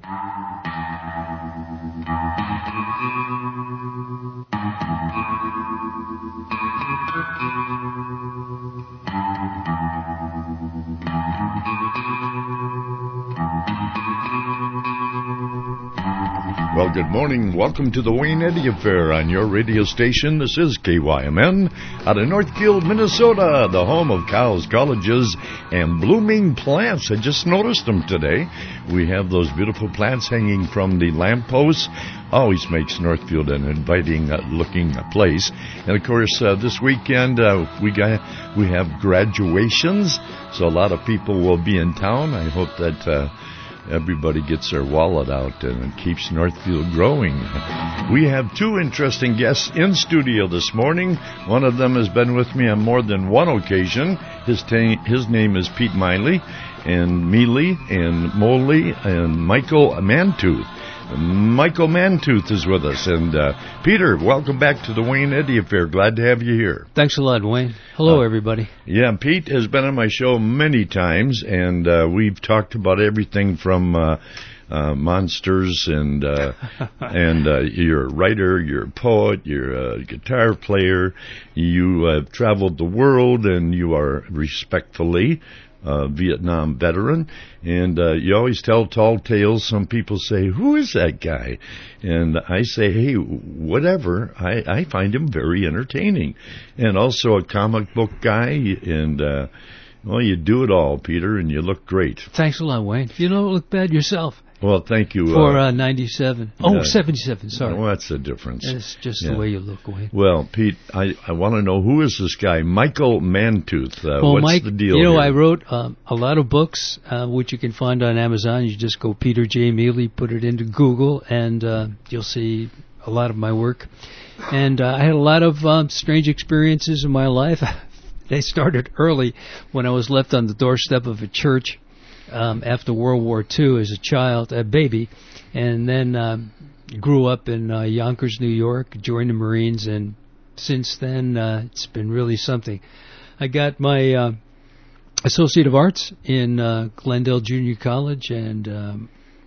Well, good morning. Welcome to the Wayne Eddy Affair on your radio station. This is KYMN out of Northfield, Minnesota, the home of cows, colleges, and blooming plants. I just noticed them today. We have those beautiful plants hanging from the lampposts. Always makes Northfield an inviting looking place. And of course, this weekend we have graduations, so a lot of people will be in town. I hope that everybody gets their wallet out and it keeps Northfield growing. We have two interesting guests in studio this morning. One of them has been with me on more than one occasion. His name is Pete Miley, and Mealy and Moley and Michael Mantooth. Michael Mantooth is with us. And Peter, welcome back to the Wayne Eddy Affair. Glad to have you here. Thanks a lot, Wayne. Hello, everybody. Yeah, Pete has been on my show many times, and we've talked about everything from monsters and you're a writer, you're a poet, you're a guitar player. You have traveled the world, and you are respectfully Vietnam veteran, and you always tell tall tales. Some people say, who is that guy? And I say, hey, whatever. I find him very entertaining. And also a comic book guy, and well, you do it all, Peter, and you look great. Thanks a lot, Wayne. You don't look bad yourself. Well, thank you. For 97. 77, sorry. Well, that's the difference. It's just the way you look, Wayne. Well, Pete, I want to know, who is this guy, Michael Mantooth? What's Mike, the deal here? I wrote a lot of books, which you can find on Amazon. You just go Peter J. Mealy, put it into Google, and you'll see a lot of my work. And I had a lot of strange experiences in my life. They started early when I was left on the doorstep of a church after World War II as a baby, and then grew up in Yonkers, New York, joined the Marines, and since then it's been really something. I got my Associate of Arts in Glendale Junior College, and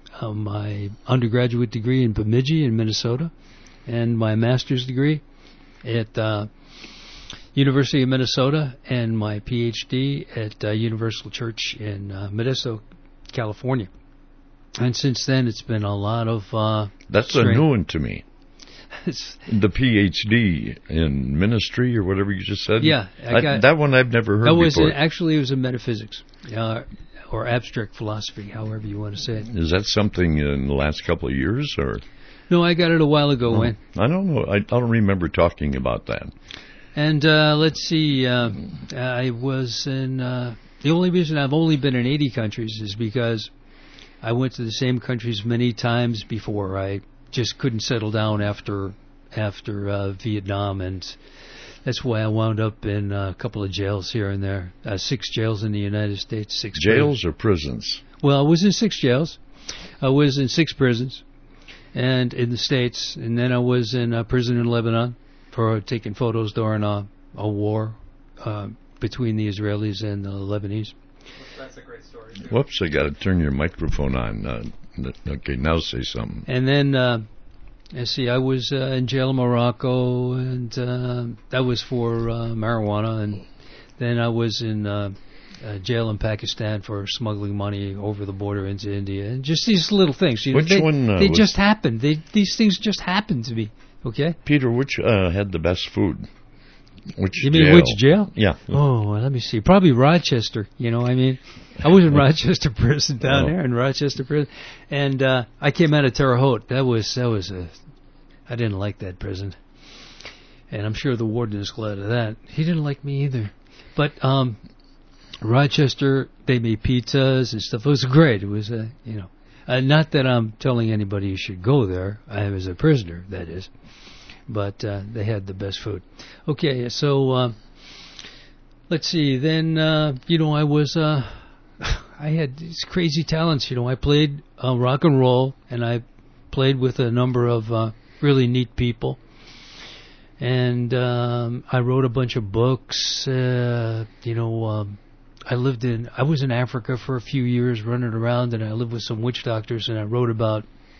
my undergraduate degree in Bemidji in Minnesota, and my master's degree at University of Minnesota, and my PhD at Universal Church in Modesto, California. And since then, it's been a lot of... That's a new one to me. The PhD in ministry, or whatever you just said? Yeah. That one I've never heard before. Actually, it was in metaphysics, or abstract philosophy, however you want to say it. Is that something in the last couple of years, or...? No, I got it a while ago, Wayne. I don't know. I don't remember talking about that. And let's see, I was in, the only reason I've only been in 80 countries is because I went to the same countries many times before. I just couldn't settle down after Vietnam, and that's why I wound up in a couple of jails here and there. 6 jails in the United States. 6 jails or prisons? Well, I was in 6 jails. I was in 6 prisons, and in the States, and then I was in a prison in Lebanon for taking photos during a war between the Israelis and the Lebanese. That's a great story, too. Whoops, I got to turn your microphone on. Okay, now say something. And then, I was in jail in Morocco, and that was for marijuana. And then I was in jail in Pakistan for smuggling money over the border into India. And just these little things. They just happened. These things just happened to me. Okay. Peter, which had the best food? You mean which jail? Yeah. Oh, well, let me see. Probably Rochester. I was in Rochester prison down there in Rochester prison, and I came out of Terre Haute. That was I didn't like that prison, and I'm sure the warden is glad of that. He didn't like me either. But Rochester, they made pizzas and stuff. It was great. It was not that I'm telling anybody you should go there. I was a prisoner, that is. But they had the best food. Okay, so let's see. Then, I was, I had these crazy talents. I played rock and roll, and I played with a number of really neat people. And I wrote a bunch of books, I was in Africa for a few years running around, and I lived with some witch doctors, and I wrote about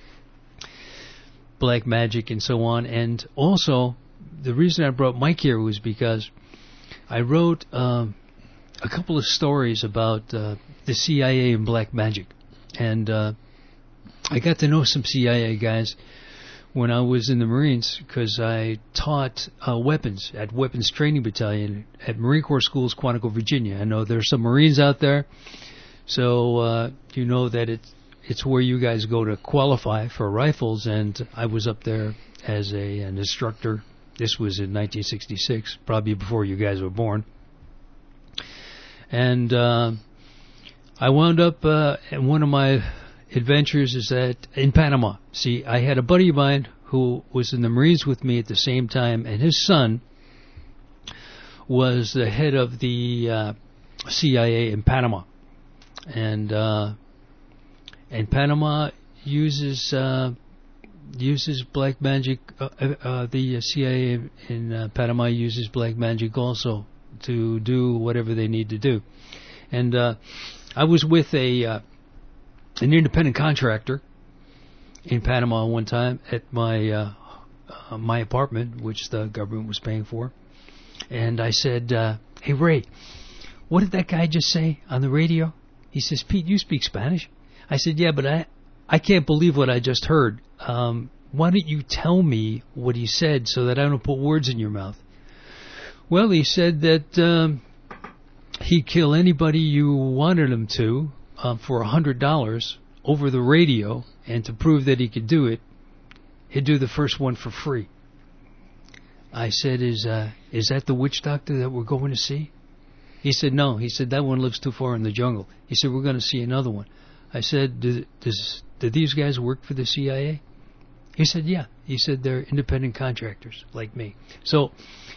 black magic and so on. And also, the reason I brought Mike here was because I wrote a couple of stories about the CIA and black magic. And I got to know some CIA guys when I was in the Marines, because I taught weapons at Weapons Training Battalion at Marine Corps Schools, Quantico, Virginia. I know there's some Marines out there, so you know that it's where you guys go to qualify for rifles, and I was up there as an instructor. This was in 1966, probably before you guys were born. And I wound up in one of my adventures is in Panama. See, I had a buddy of mine who was in the Marines with me at the same time, and his son was the head of the CIA in Panama. And Panama uses black magic. The CIA in Panama uses black magic also to do whatever they need to do. And I was with an independent contractor in Panama one time at my apartment, which the government was paying for. And I said, "Hey, Ray, what did that guy just say on the radio?" He says, "Pete, you speak Spanish?" I said, "Yeah, but I can't believe what I just heard. Why don't you tell me what he said so that I don't put words in your mouth?" Well, he said that he'd kill anybody you wanted him to for $100 over the radio, and to prove that he could do it, he'd do the first one for free. I said, "Is that the witch doctor that we're going to see?" He said, "No." He said, "That one lives too far in the jungle." He said, "We're going to see another one." I said, "Do these guys work for the CIA?" He said, "Yeah." He said, "They're independent contractors like me." So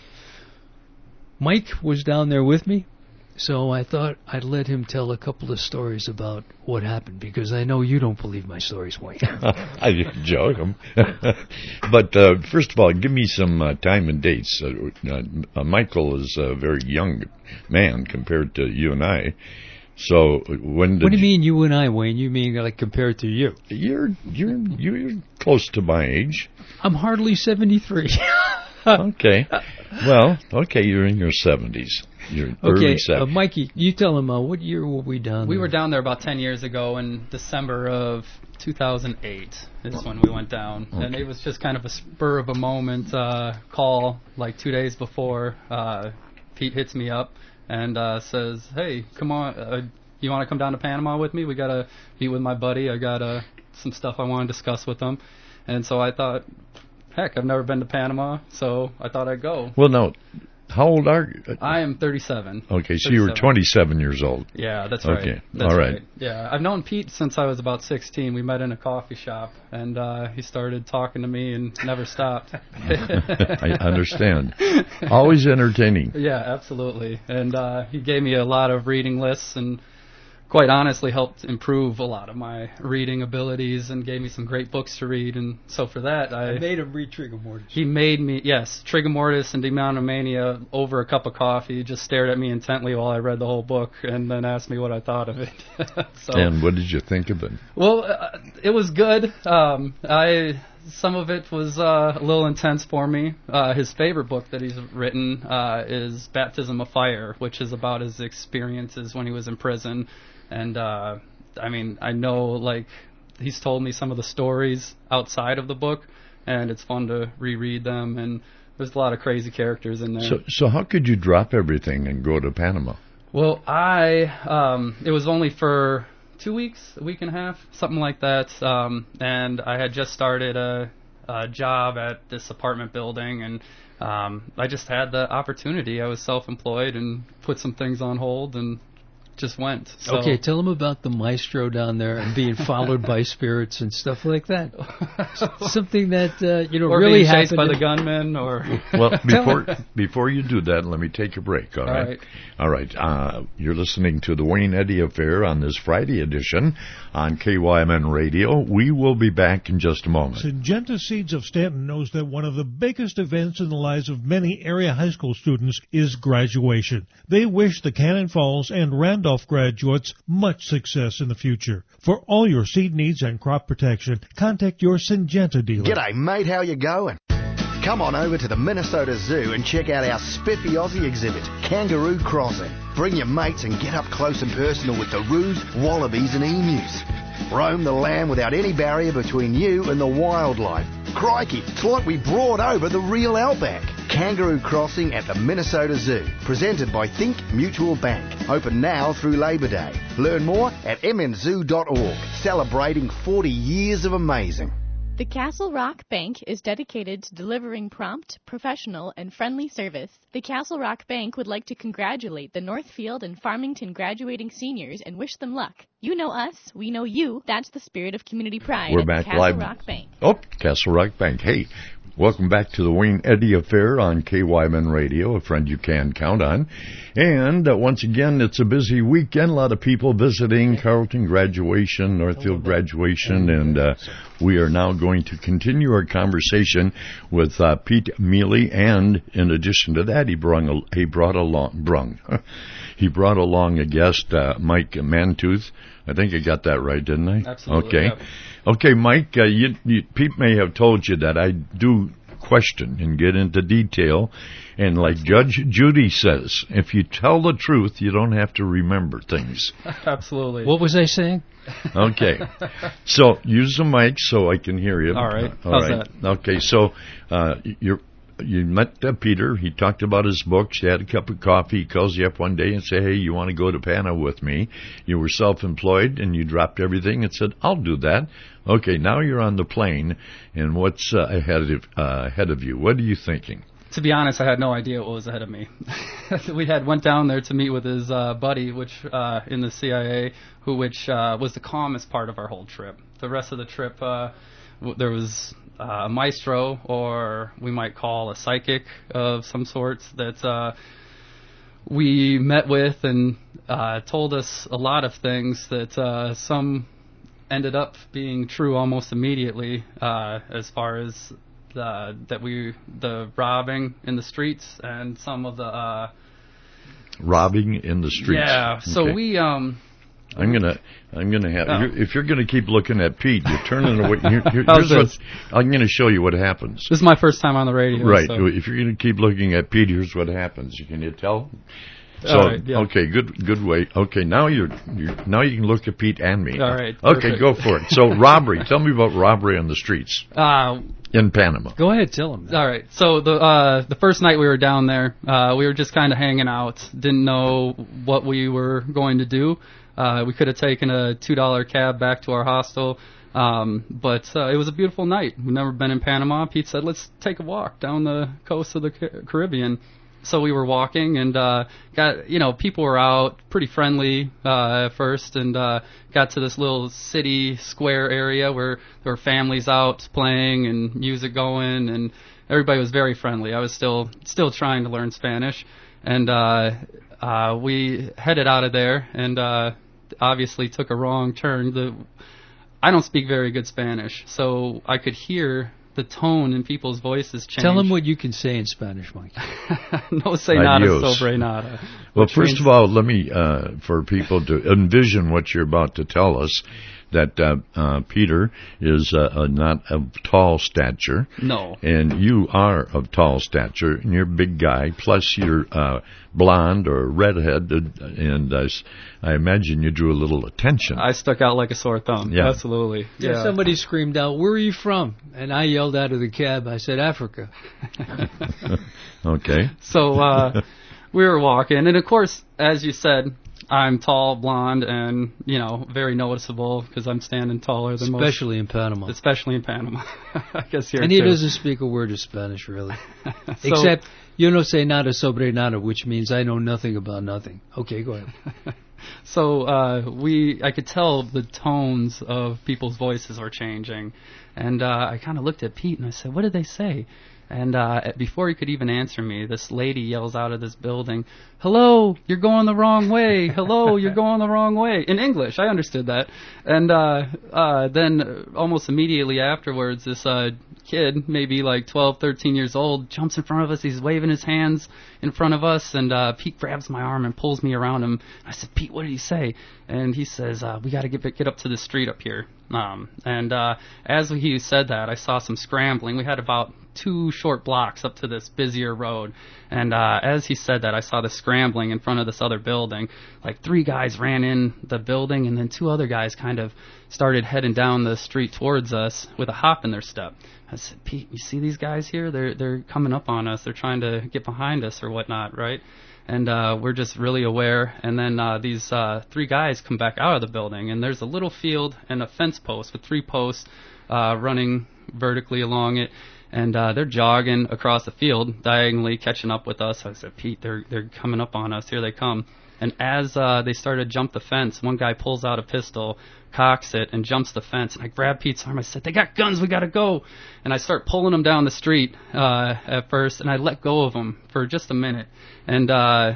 Mike was down there with me, so I thought I'd let him tell a couple of stories about what happened, because I know you don't believe my stories, Mike. I joke them. But first of all, give me some time and dates. Michael is a very young man compared to you and I. So when did What do you mean you and I, Wayne? You mean like compared to you? You're close to my age. I'm hardly 73. Okay. Well, okay, you're in your 70s. You're early 70s. Mikey, you tell him, what year were we down there? We were down there about 10 years ago in December of 2008 is when we went down. Okay. And it was just kind of a spur of a moment call like 2 days before. Pete hits me up and says, "Hey, come on, you want to come down to Panama with me? We got to meet with my buddy. I got some stuff I want to discuss with him." And so I thought, heck, I've never been to Panama, so I thought I'd go. Well, now, how old are you? I am 37. Okay, so you were 27 years old. Yeah, that's right. Okay, that's all right. Yeah, I've known Pete since I was about 16. We met in a coffee shop, and he started talking to me and never stopped. I understand. Always entertaining. Yeah, absolutely. And he gave me a lot of reading lists and quite honestly helped improve a lot of my reading abilities and gave me some great books to read. And so for that, I made him read Trigger Mortis. He made me, yes, Trigger Mortis and Demonomania over a cup of coffee. He just stared at me intently while I read the whole book and then asked me what I thought of it. And what did you think of it? Well, it was good. Some of it was a little intense for me. His favorite book that he's written is Baptism of Fire, which is about his experiences when he was in prison. And, I mean, I know, like, he's told me some of the stories outside of the book, and it's fun to reread them, and there's a lot of crazy characters in there. So how could you drop everything and go to Panama? Well, it was only for 2 weeks, a week and a half, something like that, and I had just started a job at this apartment building, and I just had the opportunity. I was self-employed and put some things on hold and just went. So. Okay, tell them about the maestro down there and being followed by spirits and stuff like that. Something that or really being chased happened. by the gunman, or Well, before you do that, let me take a break. All right. All right. You're listening to the Wayne Eddy Affair on this Friday edition on KYMN Radio. We will be back in just a moment. Syngenta Seeds of Stanton knows that one of the biggest events in the lives of many area high school students is graduation. They wish the Cannon Falls and Randolph graduates much success in the future. For all your seed needs and crop protection, contact your Syngenta dealer. G'day, mate. How you going? Come on over to the Minnesota Zoo and check out our spiffy Aussie exhibit, Kangaroo Crossing. Bring your mates and get up close and personal with the roos, wallabies and emus. Roam the land without any barrier between you and the wildlife. Crikey, it's like we brought over the real outback. Kangaroo Crossing at the Minnesota Zoo. Presented by Think Mutual Bank. Open now through Labor Day. Learn more at mnzoo.org. Celebrating 40 years of amazing. The Castle Rock Bank is dedicated to delivering prompt, professional, and friendly service. The Castle Rock Bank would like to congratulate the Northfield and Farmington graduating seniors and wish them luck. You know us, we know you. That's the spirit of community pride We're at back the Castle live. Rock Bank. Oh, Castle Rock Bank. Hey, welcome back to the Wayne Eddy Affair on KYMN Radio, a friend you can count on. And once again, it's a busy weekend. A lot of people visiting Carleton graduation, Northfield graduation, and we are now going to continue our conversation with Pete Mealy. And in addition to that, he brought along a guest, Mike Mantooth. I think I got that right, didn't I? Absolutely. Okay. Yep. Okay, Mike, Pete may have told you that I do question and get into detail. And like Judge Judy says, if you tell the truth, you don't have to remember things. Absolutely. What was I saying? Okay. So use the mic so I can hear you. All right. All How's right. that? Okay, so you met Peter. He talked about his books. You had a cup of coffee. He calls you up one day and say, hey, you want to go to Pana with me? You were self-employed, and you dropped everything and said, I'll do that. Okay, now you're on the plane, and what's ahead of you? What are you thinking? To be honest, I had no idea what was ahead of me. We went down there to meet with his buddy, which in the CIA, which was the calmest part of our whole trip. The rest of the trip, there was a maestro, or we might call a psychic of some sort, that we met with and told us a lot of things that some ended up being true almost immediately, as far as the robbing in the streets and some of the robbing in the streets. Yeah. So okay. we I'm gonna have if you're gonna keep looking at Pete, you're turning away. Here's what I'm gonna show you what happens. This is my first time on the radio. Right. So. If you're gonna keep looking at Pete, here's what happens. Can you tell? So right, yeah. Okay, good way. Okay, now you can look at Pete and me. All right. Okay, perfect. go for it. So robbery. Tell me about robbery on the streets in Panama. Go ahead, tell them. All right. So the first night we were down there, we were just kind of hanging out. Didn't know what we were going to do. We could have taken a $2 cab back to our hostel, but it was a beautiful night. We've never been in Panama. Pete said, let's take a walk down the coast of the Caribbean. So we were walking, and people were out, pretty friendly at first, and got to this little city square area where there were families out playing and music going, and everybody was very friendly. I was still trying to learn Spanish, and we headed out of there, and obviously took a wrong turn. I don't speak very good Spanish, so I could hear the tone in people's voices change. Tell them what you can say in Spanish, Mike. No sé nada sobre nada. Well, first of all, let me, for people to envision what you're about to tell us, that Peter is not of tall stature. No. And you are of tall stature, and you're a big guy, plus you're blonde or redhead, and I imagine you drew a little attention. I stuck out like a sore thumb. Yeah. Absolutely. Yeah. Somebody screamed out, where are you from? And I yelled out of the cab, I said, Africa. Okay. So we were walking, and of course, as you said, I'm tall, blonde, and, very noticeable because I'm standing taller than most. Especially in Panama. Especially in Panama. I guess here And too. he doesn't speak a word of Spanish, really. Except, yo no sé nada sobre nada, which means I know nothing about nothing. Okay, go ahead. So I could tell the tones of people's voices were changing, and I kind of looked at Pete and I said, "What did they say?" And before he could even answer me, this lady yells out of this building, "Hello, you're going the wrong way. Hello, you're going the wrong way." In English, I understood that. And then almost immediately afterwards, this kid, maybe like 12, 13 years old, jumps in front of us. He's waving his hands in front of us, and Pete grabs my arm and pulls me around him. I said, "Pete, what did he say?" And he says, "We got to get up to the street up here." And as he said that, I saw some scrambling. We had about 2 short blocks up to this busier road. And as he said that, I saw the scrambling in front of this other building. Like 3 guys ran in the building, and then 2 other guys kind of started heading down the street towards us with a hop in their step. I said, "Pete, you see these guys here? They're coming up on us. They're trying to get behind us or whatnot, right?" And we're just really aware. And then these 3 guys come back out of the building, and there's a little field and a fence post with 3 posts running vertically along it. And they're jogging across the field, diagonally catching up with us. I said, "Pete, they're coming up on us. Here they come." And as they started to jump the fence, one guy pulls out a pistol, cocks it, and jumps the fence. And I grabbed Pete's arm. I said, "They got guns. We got to go." And I start pulling them down the street at first, and I let go of them for just a minute. And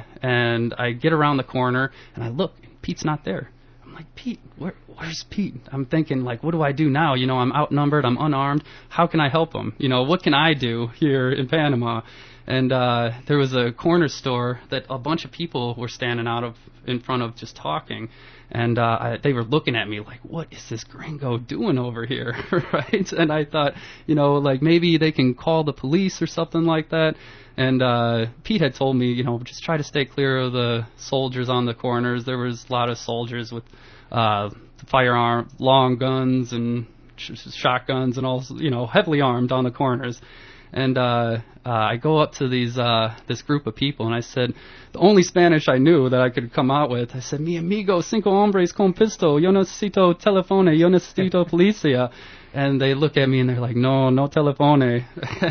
I get around the corner, and I look, and Pete's not there. I'm like, "Pete, where's Pete?" I'm thinking, like, what do I do now? You know, I'm outnumbered. I'm unarmed. How can I help him? You know, what can I do here in Panama? And there was a corner store that a bunch of people were standing in front of just talking. And they were looking at me like, "What is this gringo doing over here?" Right? And I thought, you know, like maybe they can call the police or something like that. And Pete had told me, you know, just try to stay clear of the soldiers on the corners. There was a lot of soldiers with firearm, long guns and shotguns and all, you know, heavily armed on the corners. And I go up to this group of people, and I said, the only Spanish I knew that I could come out with, I said, "Mi amigo, 5 hombres con pisto, yo necesito telefone, yo necesito policia." And they look at me, and they're like, no telefone.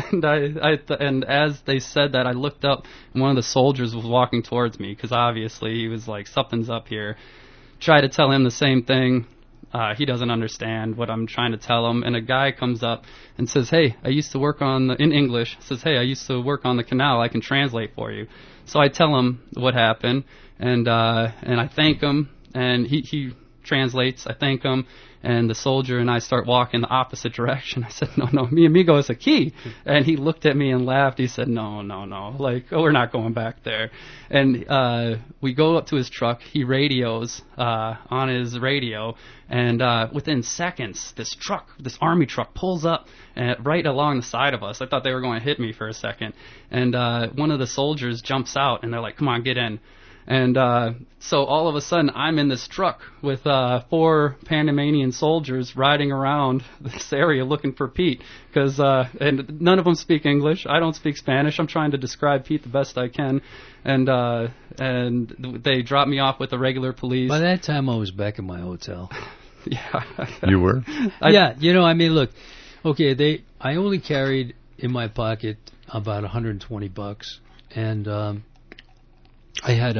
And as they said that, I looked up, and one of the soldiers was walking towards me, because obviously he was like, something's up here. Try to tell him the same thing. He doesn't understand what I'm trying to tell him. And a guy comes up and says, "Hey, I used to work in English, says, "Hey, I used to work on the canal. I can translate for you." So I tell him what happened, and I thank him, and he translates. I thank him, and the soldier and I start walking the opposite direction. I said, no, mi amigo es aquí. And he looked at me and laughed. He said, no, like, we're not going back there. And we go up to his truck. He radios on his radio, and within seconds, this army truck pulls up right along the side of us. I thought they were going to hit me for a second. And one of the soldiers jumps out, and they're like, "Come on, get in." And so all of a sudden, I'm in this truck with 4 Panamanian soldiers riding around this area looking for Pete, and none of them speak English. I don't speak Spanish. I'm trying to describe Pete the best I can, and they dropped me off with the regular police. By that time, I was back in my hotel. Yeah. You were? Yeah, you know, I mean, look, okay, I only carried in my pocket about $120, and I had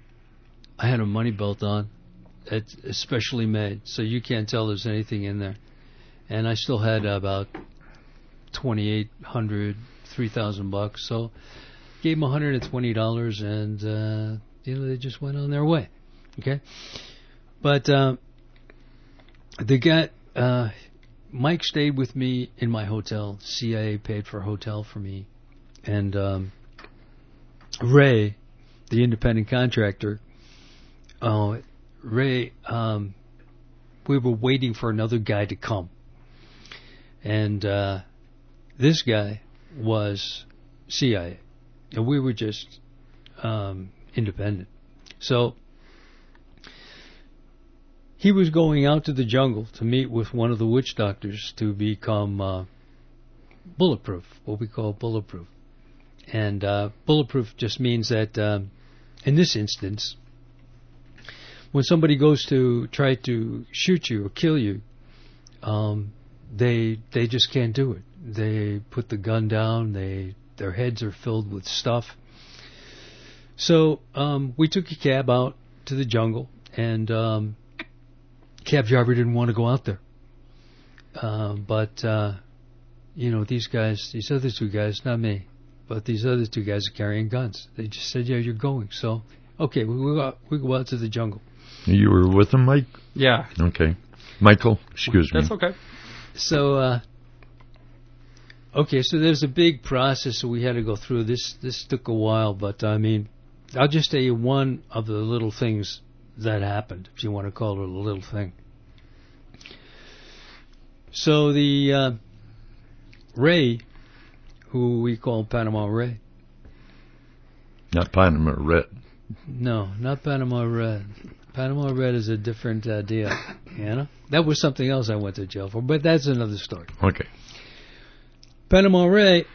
a money belt on, especially made, so you can't tell there's anything in there. And I still had about $2,800, $3,000. So gave them $120, and you know, they just went on their way. Okay, but the guy, Mike, stayed with me in my hotel. CIA paid for a hotel for me, and Ray, the independent contractor, Ray, we were waiting for another guy to come. And this guy was CIA. And we were just independent. So he was going out to the jungle to meet with one of the witch doctors to become bulletproof, what we call bulletproof. And bulletproof just means that in this instance, when somebody goes to try to shoot you or kill you, they just can't do it. They put the gun down. Their heads are filled with stuff. So we took a cab out to the jungle, and cab driver didn't want to go out there. But these guys, these other two guys, not me, but these other two guys are carrying guns. They just said, yeah, you're going. So, okay, we go out to the jungle. You were with them, Mike? Yeah. Okay. Michael, excuse me. That's okay. So, so there's a big process that we had to go through. This took a while, but I mean, I'll just tell you one of the little things that happened, if you want to call it a little thing. So the Ray, who we call Panama Ray. Not Panama Red. No, not Panama Red. Panama Red is a different deal. That was something else I went to jail for, but that's another story. Okay. Panama Ray,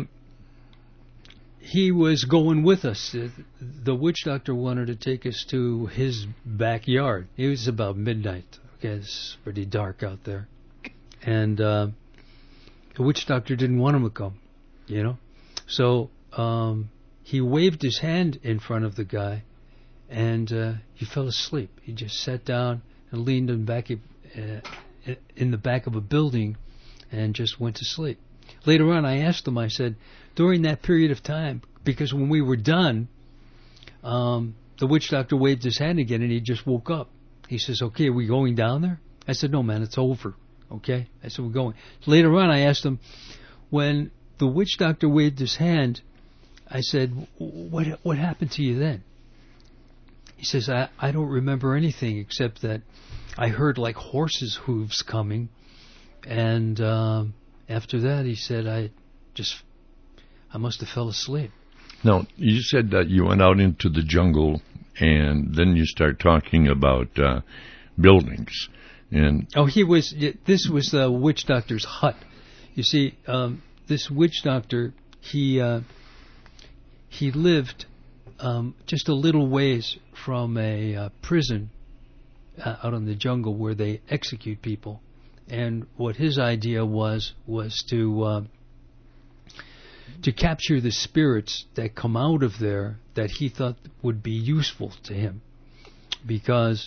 he was going with us. The witch doctor wanted to take us to his backyard. It was about midnight. Okay, it's pretty dark out there. And the witch doctor didn't want him to come, So he waved his hand in front of the guy, and he fell asleep. He just sat down and leaned in the back of a building and just went to sleep. Later on, I asked him, I said, during that period of time, because when we were done, the witch doctor waved his hand again, and he just woke up. He says, okay, are we going down there? I said, no, man, it's over. Okay? I said, we're going. Later on, I asked him, when the witch doctor waved his hand, I said, what happened to you then? He says, I don't remember anything except that I heard like horses' hooves coming, and after that, he said, I must have fell asleep. Now, you said that you went out into the jungle, and then you start talking about buildings. And this was the witch doctor's hut. You see, this witch doctor, he lived just a little ways from a prison out in the jungle where they execute people. And what his idea was to capture the spirits that come out of there that he thought would be useful to him, because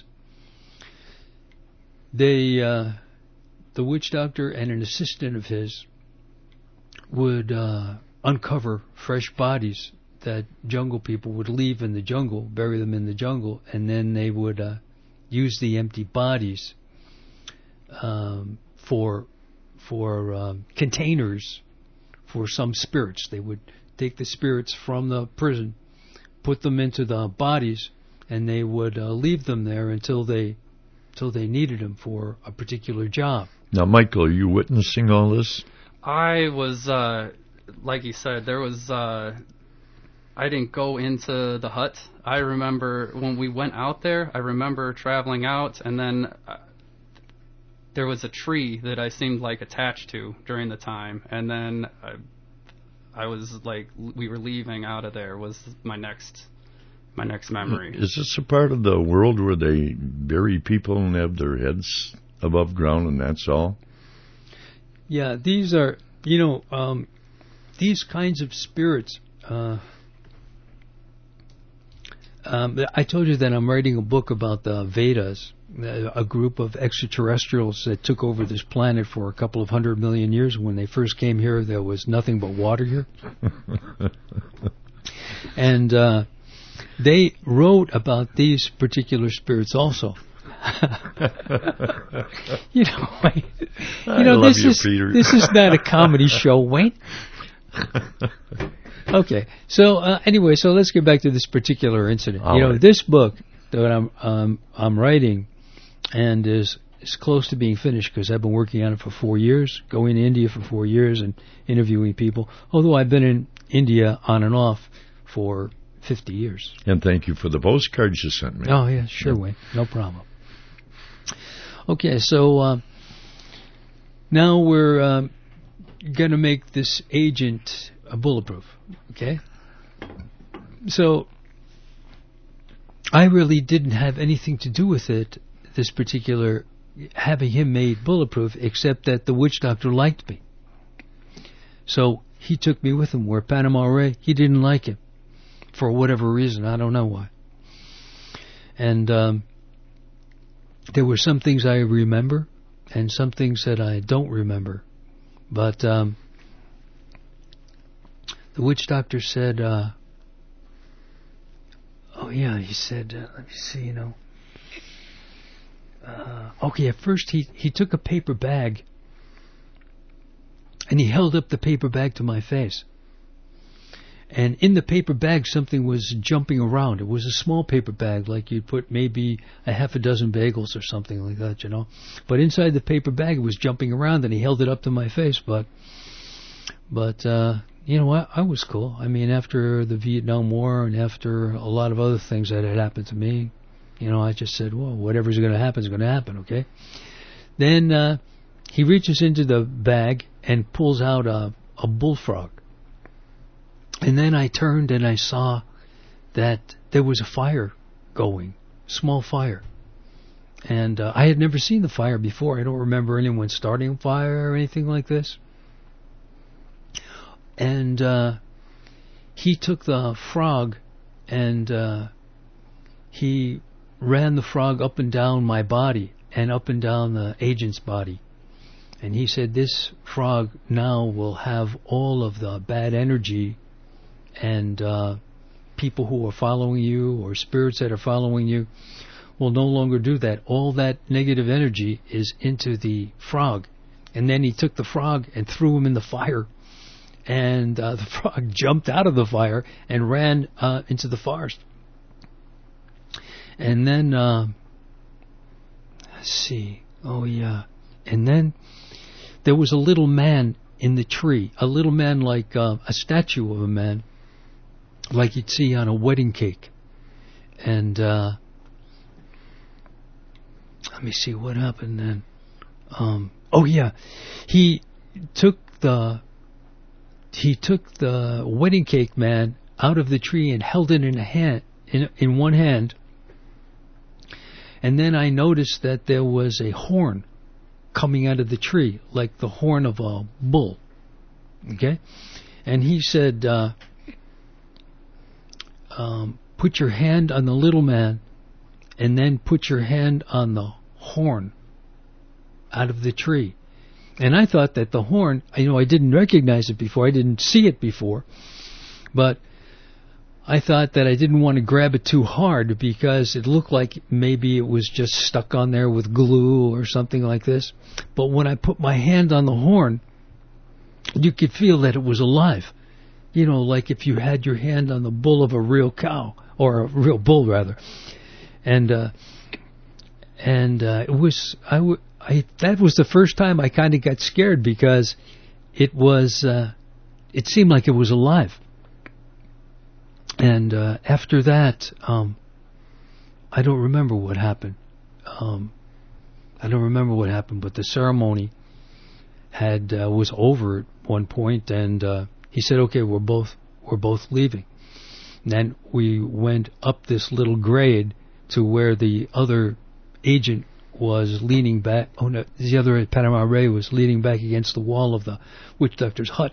the witch doctor and an assistant of his would uncover fresh bodies that jungle people would leave in the jungle, bury them in the jungle, and then they would use the empty bodies for containers for some spirits. They would take the spirits from the prison, put them into the bodies, and they would leave them there until they needed them for a particular job. Now, Michael, are you witnessing all this? I was, like you said, there was, I didn't go into the hut. I remember when we went out there, I remember traveling out, and then there was a tree that I seemed like attached to during the time, and then I was like, we were leaving out of there was my next memory. Is this a part of the world where they bury people and have their heads above ground and that's all? Yeah, these are, these kinds of spirits. I told you that I'm writing a book about the Vedas, a group of extraterrestrials that took over this planet for a couple of 100 million years. When they first came here, there was nothing but water here. And they wrote about these particular spirits also. This is not a comedy show, Wayne. Okay, so anyway, so let's get back to this particular incident. Right. This book that I'm writing, and is close to being finished because I've been working on it for 4 years, going to India for 4 years and interviewing people. Although I've been in India on and off for 50 years. And thank you for the postcards you sent me. Oh yeah, sure, Wayne, no problem. Okay, so now we're going to make this agent bulletproof. Okay, so I really didn't have anything to do with it, this particular having him made bulletproof, except that the witch doctor liked me. So he took me with him, where Panama Ray, he didn't like him for whatever reason. I don't know why. And there were some things I remember and some things that I don't remember. But the witch doctor said, he said, let me see, okay, at first he took a paper bag and he held up the paper bag to my face. And in the paper bag, something was jumping around. It was a small paper bag, like you'd put maybe a half a dozen bagels or something like that, But inside the paper bag, it was jumping around, and he held it up to my face. But you know what? I was cool. I mean, after the Vietnam War and after a lot of other things that had happened to me, I just said, well, whatever's going to happen is going to happen, okay? Then he reaches into the bag and pulls out a bullfrog. And then I turned and I saw that there was a fire going, small fire. And I had never seen the fire before. I don't remember anyone starting a fire or anything like this. And he took the frog and he ran the frog up and down my body and up and down the agent's body. And he said, this frog now will have all of the bad energy and people who are following you or spirits that are following you will no longer do that. All that negative energy is into the frog. And then he took the frog and threw him in the fire. And the frog jumped out of the fire and ran into the forest. And then, let's see. Oh, yeah. And then there was a little man in the tree. A little man like a statue of a man, like you'd see on a wedding cake. And let me see what happened then. He took the wedding cake man out of the tree and held it in one hand. And then I noticed that there was a horn coming out of the tree, like the horn of a bull. Okay? And he said, put your hand on the little man and then put your hand on the horn out of the tree. And I thought that the horn, I didn't recognize it before. I didn't see it before. But I thought that I didn't want to grab it too hard because it looked like maybe it was just stuck on there with glue or something like this. But when I put my hand on the horn, you could feel that it was alive. Like if you had your hand on the bull of a real cow, or a real bull rather. And it was, that was the first time I kind of got scared because it seemed like it was alive. And after that, I don't remember what happened. But the ceremony was over at one point, and he said, "Okay, we're both leaving." And then we went up this little grade to where the other agent was leaning back. Oh no, the other Panama Ray was leaning back against the wall of the witch doctor's hut,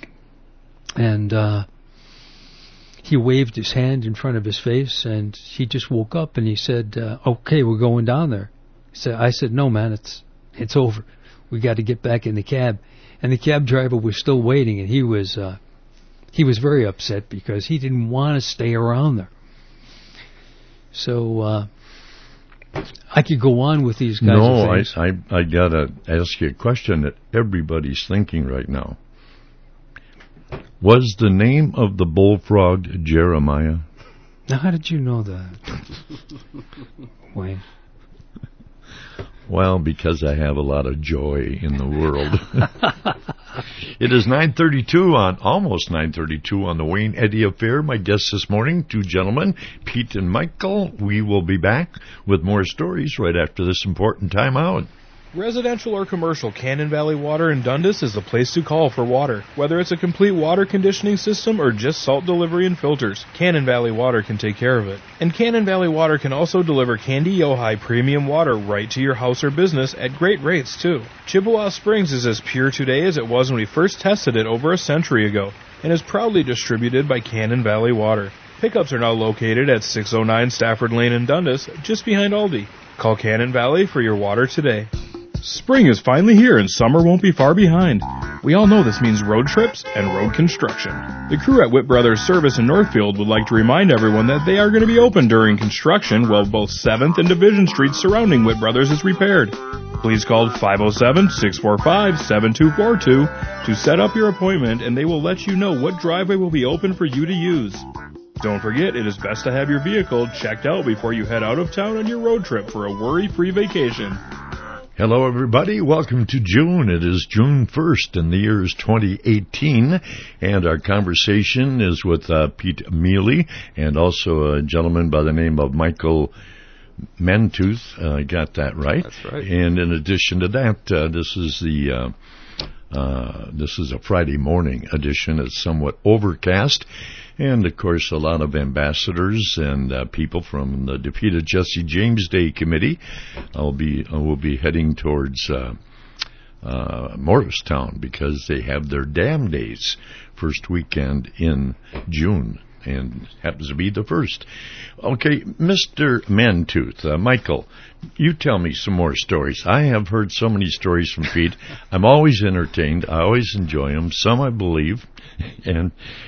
and he waved his hand in front of his face, and he just woke up and he said, "Okay, we're going down there." I said, "No, man, it's over. We got to get back in the cab." And the cab driver was still waiting, and he was very upset because he didn't want to stay around there. So I could go on with these kinds of things. No, I gotta ask you a question that everybody's thinking right now. Was the name of the bullfrog Jeremiah? Now, how did you know that, Wayne? Well, because I have a lot of joy in the world. It is 9:32 almost 9:32 on the Wayne Eddy Affair. My guests this morning, two gentlemen, Pete and Michael. We will be back with more stories right after this important time out. Residential or commercial, Cannon Valley Water in Dundas is the place to call for water. Whether it's a complete water conditioning system or just salt delivery and filters, Cannon Valley Water can take care of it. And Cannon Valley Water can also deliver Candy Ojai premium water right to your house or business at great rates, too. Chippewa Springs is as pure today as it was when we first tested it over a century ago, and is proudly distributed by Cannon Valley Water. Pickups are now located at 609 Stafford Lane in Dundas, just behind Aldi. Call Cannon Valley for your water today. Spring is finally here and summer won't be far behind. We all know this means road trips and road construction. The crew at Whit Brothers Service in Northfield would like to remind everyone that they are going to be open during construction while both 7th and Division Streets surrounding Whit Brothers is repaired. Please call 507-645-7242 to set up your appointment and they will let you know what driveway will be open for you to use. Don't forget, it is best to have your vehicle checked out before you head out of town on your road trip for a worry-free vacation. Hello, everybody. Welcome to June. It is June 1st, and the year is 2018, and our conversation is with Pete Mealy and also a gentleman by the name of Michael Mantooth. Got that right? That's right. And in addition to that, this is a Friday morning edition. It's somewhat overcast. And, of course, a lot of ambassadors and people from the defeated Jesse James Day Committee will be heading towards Morristown because they have their dam days first weekend in June, and happens to be the first. Okay, Mr. Mantooth, Michael, you tell me some more stories. I have heard so many stories from Pete. I'm always entertained. I always enjoy them. Some I believe, and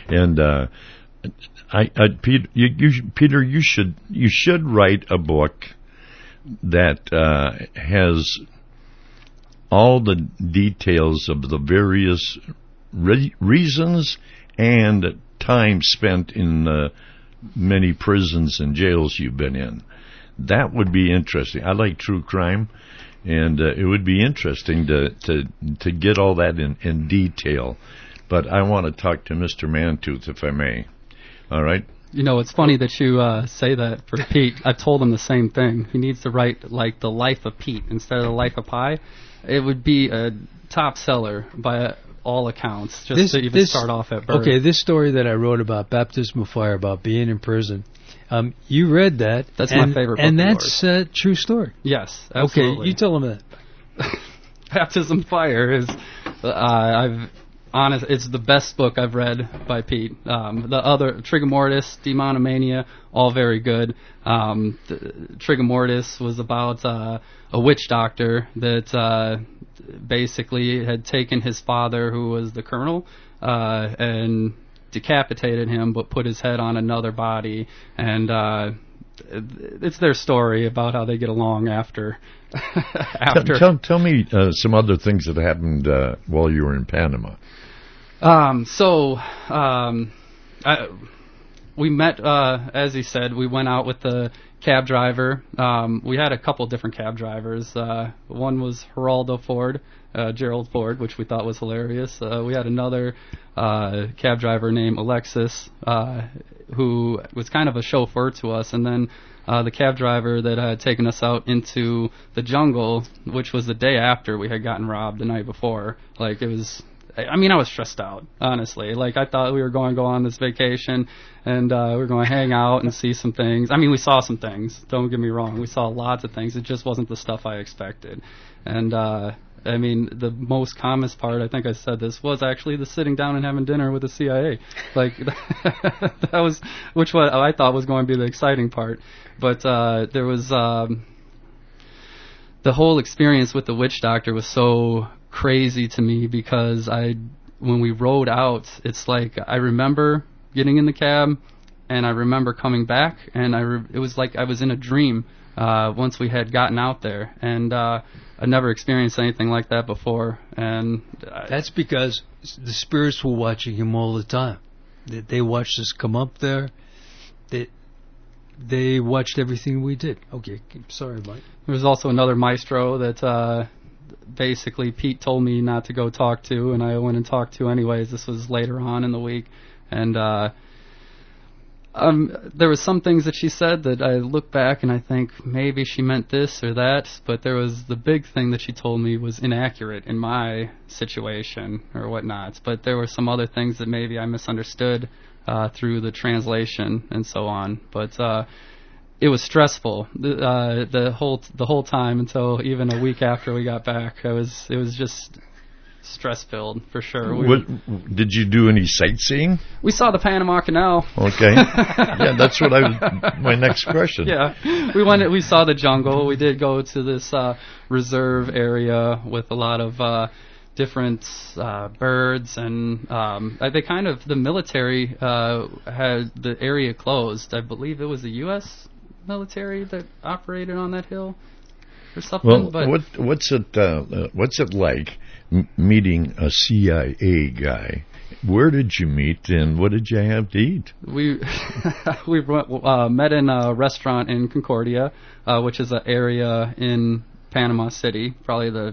Peter, you should write a book that has all the details of the various reasons and time spent in the many prisons and jails you've been in. That would be interesting. I like true crime, and it would be interesting to get all that in detail. But I want to talk to Mr. Mantooth, if I may. All right. You know, it's funny that you say that for Pete. I've told him the same thing. He needs to write like the life of Pete instead of the life of Pi. It would be a top seller by all accounts, just to even start off at birth. Okay, this story that I wrote about baptism of fire, about being in prison, you read that. That's my favorite book. And that's a true story. Yes, absolutely. Okay, you tell him that. Baptism of Fire is, it's the best book I've read by Pete. The other, Trigger Mortis, Demonomania, all very good. Trigger Mortis was about a witch doctor that basically had taken his father, who was the colonel, and decapitated him, but put his head on another body. And it's their story about how they get along after. Tell me some other things that happened while you were in Panama. We met, as he said, we went out with the cab driver. We had a couple different cab drivers. One was Geraldo Ford, Gerald Ford, which we thought was hilarious. We had another cab driver named Alexis, who was kind of a chauffeur to us. And then the cab driver that had taken us out into the jungle, which was the day after we had gotten robbed the night before. Like, it was... I mean, I was stressed out, honestly. Like, I thought we were going to go on this vacation, and we were going to hang out and see some things. I mean, we saw some things. Don't get me wrong. We saw lots of things. It just wasn't the stuff I expected. And, I mean, the most commonest part, I think I said this, was actually the sitting down and having dinner with the CIA. Like, that was, which what I thought was going to be the exciting part. But there was, the whole experience with the witch doctor was so crazy to me, because when we rode out, it's like I remember getting in the cab and I remember coming back, and it was like I was in a dream once we had gotten out there, and I never experienced anything like that before. And that's because the spirits were watching him all the time. They watched us come up there. They watched everything we did. Okay, sorry, Mike. There was also another maestro that basically Pete told me not to go talk to, and I went and talked to anyways. This was later on in the week, and there was some things that she said that I look back and I think maybe she meant this or that, but there was the big thing that she told me was inaccurate in my situation or whatnot. But there were some other things that maybe I misunderstood through the translation and so on. But it was stressful the whole time until even a week after we got back. It was just stress-filled for sure. Did you do any sightseeing? We saw the Panama Canal. Okay. Yeah, that's what my next question. Yeah, we saw the jungle. We did go to this reserve area with a lot of different birds, and the military had the area closed. I believe it was the U.S. military that operated on that hill or something. Well, what's it like meeting a CIA guy? Where did you meet, and what did you have to eat? We met in a restaurant in Concordia, which is an area in Panama City, probably the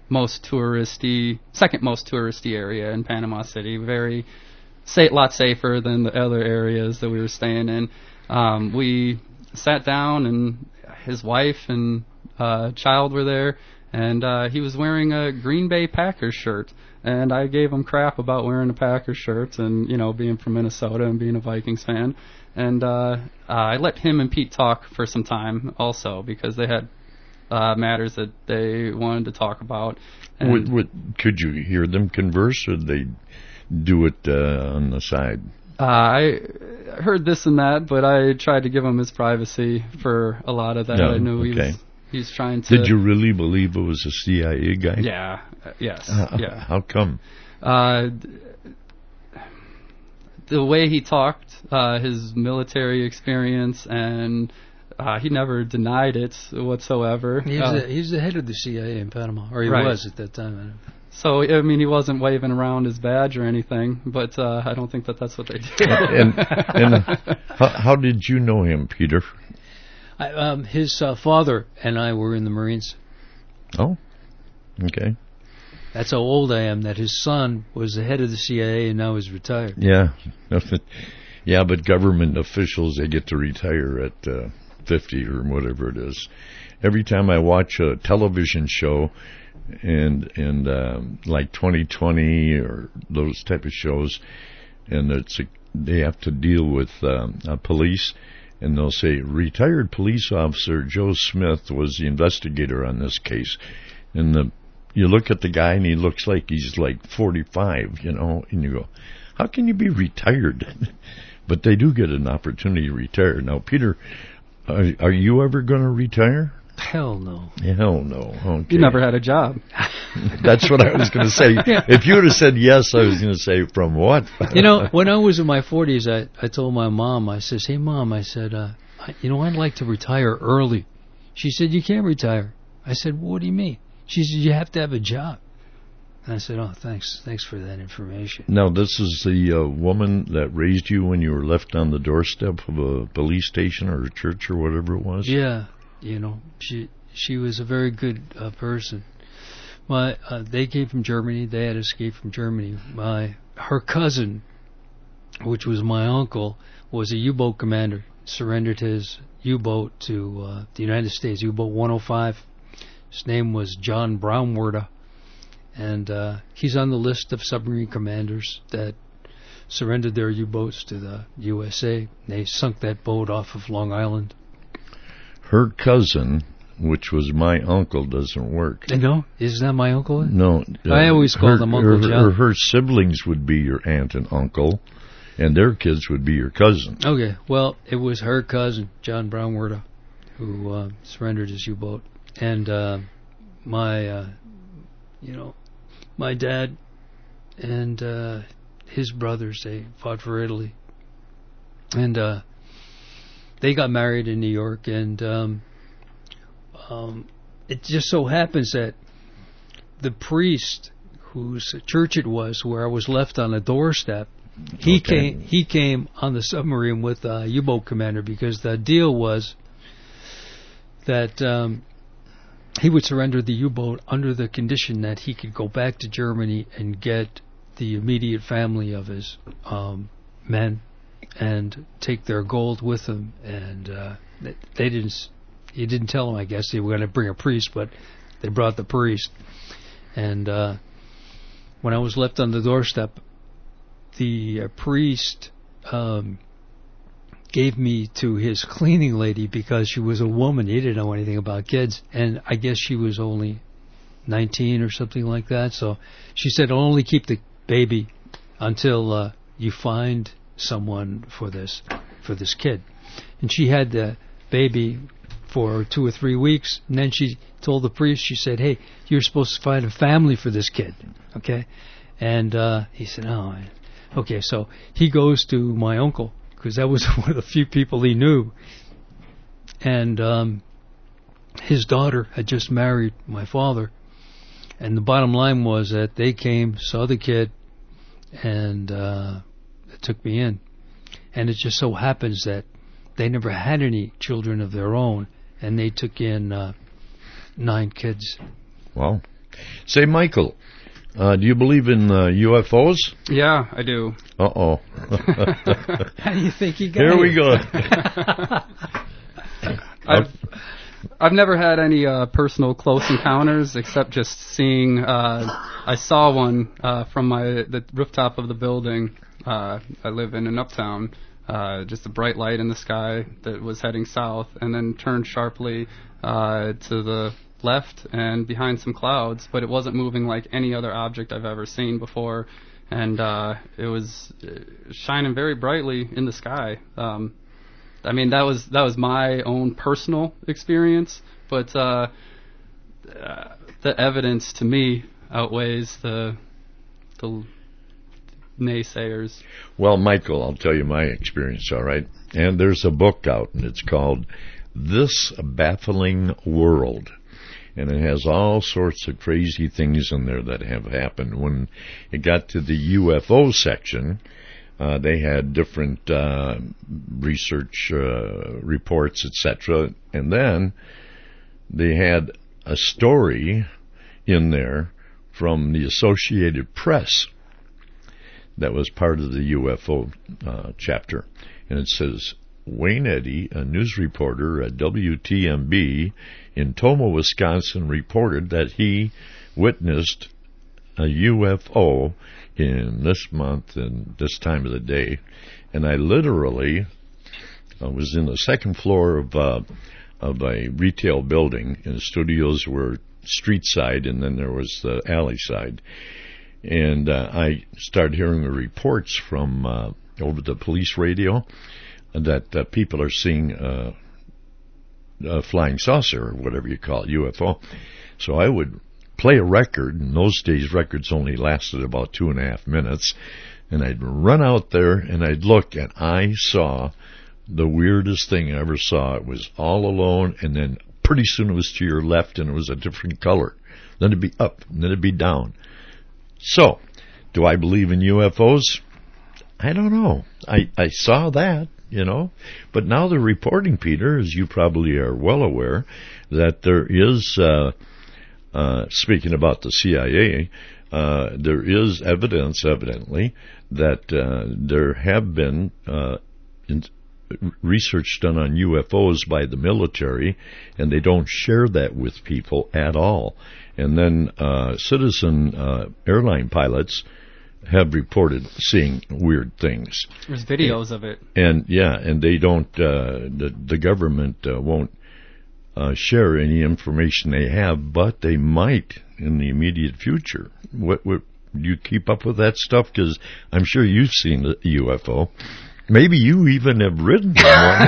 second most touristy area in Panama City. A lot safer than the other areas that we were staying in. We sat down, and his wife and child were there, and he was wearing a Green Bay Packers shirt. And I gave him crap about wearing a Packers shirt and, being from Minnesota and being a Vikings fan. And I let him and Pete talk for some time also, because they had matters that they wanted to talk about. And could you hear them converse, or did they do it on the side? I heard this and that, but I tried to give him his privacy for a lot of that. No, I knew okay. He's trying to... Did you really believe it was a CIA guy? Yeah. Yes. Yeah. How come? The way he talked, his military experience, and he never denied it whatsoever. He's the head of the CIA in Panama, or he was at that time. So, he wasn't waving around his badge or anything, but I don't think that's what they did. and how did you know him, Peter? His father and I were in the Marines. Oh, okay. That's how old I am, that his son was the head of the CIA and now is retired. Yeah. Yeah, but government officials, they get to retire at 50 or whatever it is. Every time I watch a television show and like 2020 or those type of shows, and they have to deal with police, and they'll say, retired police officer Joe Smith was the investigator on this case. And you look at the guy, and he looks like he's like 45, and you go, how can you be retired? But they do get an opportunity to retire. Now, Peter, are you ever going to retire? Hell no. Hell no. Okay. You never had a job. That's what I was going to say. If you would have said yes, I was going to say, from what? When I was in my 40s, I told my mom, I says, hey, Mom, I said, I'd like to retire early. She said, you can't retire. I said, well, what do you mean? She said, you have to have a job. And I said, oh, thanks for that information. Now, this is the woman that raised you when you were left on the doorstep of a police station or a church or whatever it was? Yeah. She was a very good person. They came from Germany. They had escaped from Germany. Her cousin, which was my uncle, was a U-boat commander. Surrendered his U-boat to the United States, U-boat 105. His name was John Braunwerder, and he's on the list of submarine commanders that surrendered their U-boats to the USA. They sunk that boat off of Long Island. Her cousin, which was my uncle, doesn't work. No? Isn't that my uncle? No. I always called him Uncle John. Her siblings would be your aunt and uncle, and their kids would be your cousin. Okay. Well, it was her cousin, John Braunwerder, who surrendered his U-boat. And my dad and his brothers, they fought for Italy. And they got married in New York, and it just so happens that the priest whose church it was, where I was left on a doorstep, he came on the submarine with a U-boat commander, because the deal was that he would surrender the U-boat under the condition that he could go back to Germany and get the immediate family of his men and take their gold with them. And he didn't tell them, I guess, they were going to bring a priest, but they brought the priest. And when I was left on the doorstep, the priest gave me to his cleaning lady, because she was a woman. He didn't know anything about kids, and I guess she was only 19 or something like that. So she said, I'll only keep the baby until you find someone for this kid. And she had the baby for 2 or 3 weeks, and then she told the priest, she said, hey, you're supposed to find a family for this kid, okay? And he said, oh, okay. So he goes to my uncle, because that was one of the few people he knew. And his daughter had just married my father. And the bottom line was that they came, saw the kid, and took me in. And it just so happens that they never had any children of their own, and they took in 9 kids. Wow. Say, Michael, do you believe in UFOs? Yeah, I do. Uh-oh. How do you think you got Here we go. I've never had any personal close encounters except just seeing. I saw one from the rooftop of the building I live in uptown. Just a bright light in the sky that was heading south, and then turned sharply to the left and behind some clouds, but it wasn't moving like any other object I've ever seen before, and it was shining very brightly in the sky. I mean, that was my own personal experience, but the evidence to me outweighs the naysayers. Well, Michael, I'll tell you my experience, all right? And there's a book out, and it's called This Baffling World. And it has all sorts of crazy things in there that have happened. When it got to the UFO section, they had different research reports, etc. And then they had a story in there from the Associated Press that was part of the UFO chapter. And it says, Wayne Eddy, a news reporter at WTMB in Tomah, Wisconsin, reported that he witnessed a UFO in this month and this time of the day. And I literally was in the second floor of a retail building, and the studios were street side, and then there was the alley side. And I started hearing the reports from over the police radio that people are seeing a flying saucer, or whatever you call it, UFO. So I would play a record. In those days, records only lasted about 2.5 minutes. And I'd run out there and I'd look, and I saw the weirdest thing I ever saw. It was all alone, and then pretty soon it was to your left, and it was a different color. Then it'd be up, and then it'd be down. So, do I believe in UFOs? I don't know. I saw that, you know. But now they're reporting, Peter, as you probably are well aware, that there is, speaking about the CIA, there is evidence, evidently, that there have been research done on UFOs by the military, and they don't share that with people at all. And then citizen airline pilots have reported seeing weird things. There's videos of it. And yeah, and they don't. The government won't share any information they have, but they might in the immediate future. What do you keep up with that stuff? Because I'm sure you've seen a UFO. Maybe you even have ridden one.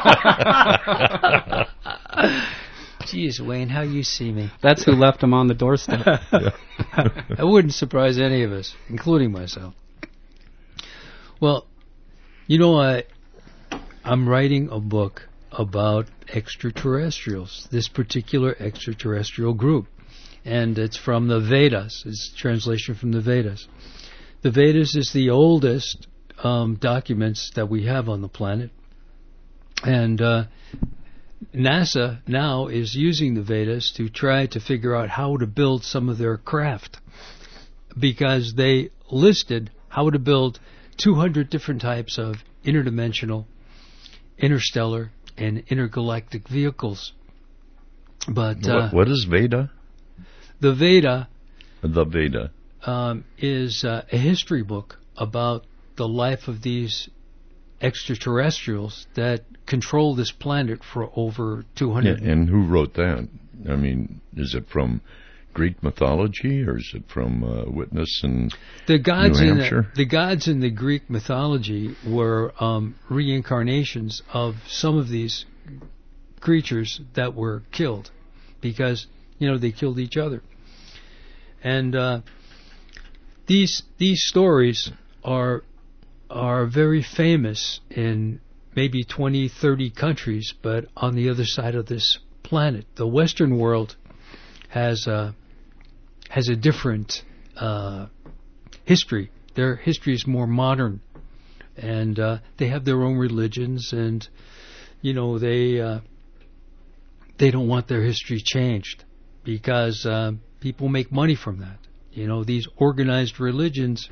Jeez, Wayne, how you see me. That's who left him on the doorstep. That wouldn't surprise any of us, including myself. Well, you know, I'm writing a book about extraterrestrials, this particular extraterrestrial group. And it's from the Vedas. It's a translation from the Vedas. The Vedas is the oldest documents that we have on the planet. And NASA now is using the Vedas to try to figure out how to build some of their craft, because they listed how to build 200 different types of interdimensional, interstellar, and intergalactic vehicles. But what is Veda? The Veda. The Veda is a history book about the life of these extraterrestrials that control this planet for over 200 years. And who wrote that? I mean, is it from Greek mythology, or is it from Witness and the gods New Hampshire? The gods in the Greek mythology were reincarnations of some of these creatures that were killed because they killed each other. And these stories are very famous in maybe 20, 30 countries, but on the other side of this planet, the Western world has a different history. Their history is more modern, and they have their own religions, and they don't want their history changed because people make money from that. These organized religions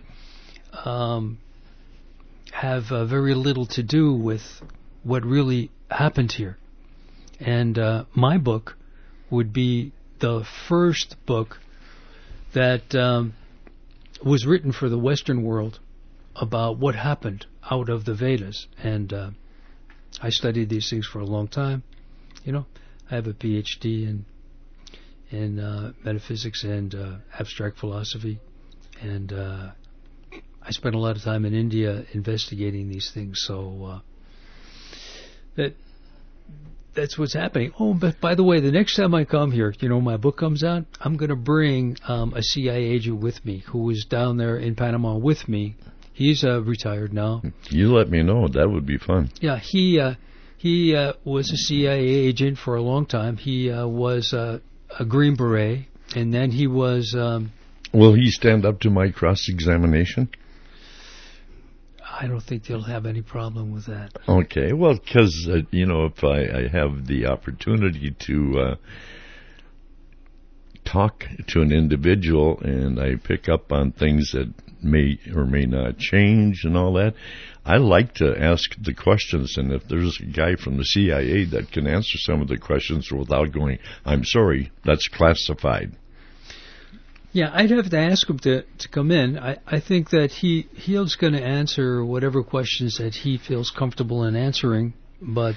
have very little to do with what really happened here. And my book would be the first book that was written for the Western world about what happened out of the Vedas. And I studied these things for a long time. I have a PhD in metaphysics and abstract philosophy. And I spent a lot of time in India investigating these things. So that's what's happening. Oh, but by the way, the next time I come here, my book comes out, I'm going to bring a CIA agent with me who was down there in Panama with me. He's retired now. You let me know. That would be fun. Yeah, he was a CIA agent for a long time. He was a Green Beret, and then he was... Will he stand up to my cross-examination? I don't think they'll have any problem with that. Okay, well, because, if I have the opportunity to talk to an individual and I pick up on things that may or may not change and all that, I like to ask the questions, and if there's a guy from the CIA that can answer some of the questions without going, I'm sorry, that's classified. Yeah, I'd have to ask him to come in. I think that he's going to answer whatever questions that he feels comfortable in answering, but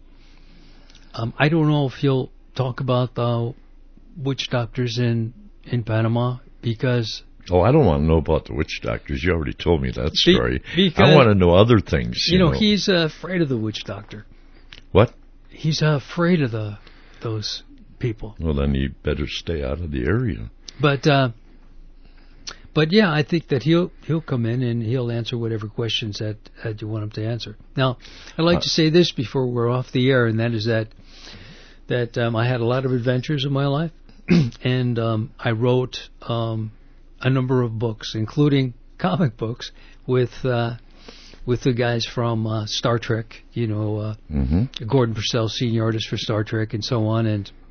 I don't know if he'll talk about the witch doctors in Panama because... Oh, I don't want to know about the witch doctors. You already told me that story. Because, I want to know other things. You know, he's afraid of the witch doctor. What? He's afraid of those people. Well, then he better stay out of the area. But yeah, I think that he'll come in and he'll answer whatever questions that you want him to answer. Now, I'd like to say this before we're off the air, and that is that I had a lot of adventures in my life, and I wrote a number of books, including comic books, with the guys from Star Trek. Gordon Purcell, senior artist for Star Trek, and so on.